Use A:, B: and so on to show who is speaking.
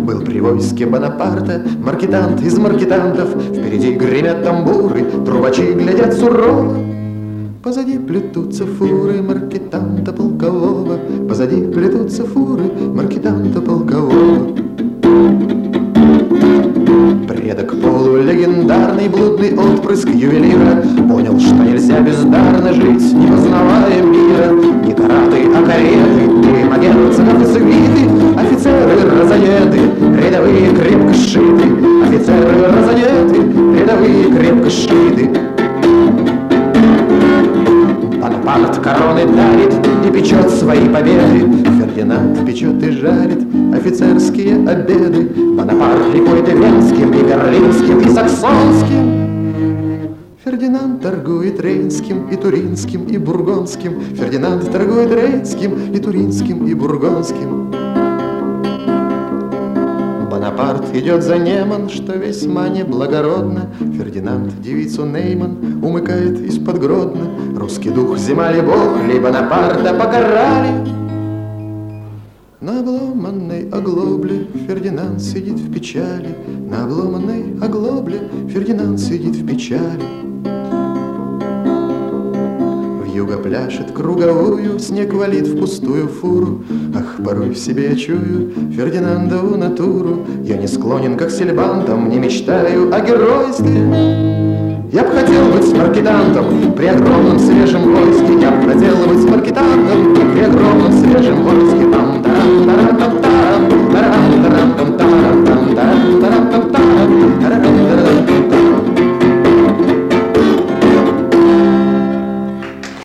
A: Был при войске Бонапарта маркетант из маркетантов. Впереди гремят тамбуры, трубачи глядят сурово. Позади плетутся фуры маркетанта полкового. Позади плетутся фуры маркетанта полкового. Предок полулегендарный, блудный отпрыск ювелира понял, что нельзя бездарно жить, не познавая мира. Не караты, а кареты, мимо герцогов и свиты. Офицеры разодеты, рядовые крепко сшиты. Офицеры разодеты, рядовые крепко сшиты. Бонапарт короны дарит и печет свои победы. Фердинанд печет и жарит офицерские обеды. Бонапарт рекой Венским и Берлинским и Саксонским. Фердинанд торгует Рейнским и Туринским и Бургондским. Фердинанд торгует Рейнским и Туринским и Бургондским. Бонапарт идет за Неман, что весьма неблагородно. Фердинанд девицу Нейман умыкает из-под Гродно. Русский дух взимали бог, ли Бонапарта покарали. На обломанной оглобле Фердинанд сидит в печали. На обломанной оглобле Фердинанд сидит в печали. Вьюга пляшет круговую, снег валит в пустую фуру. Ах, порой в себе я чую Фердинандову натуру. Я не склонен, как сельбантом, не мечтаю о геройстве. Я б хотел быть маркетантом при огромном свежем войске. Я б хотел быть маркетантом при огромном свежем войске.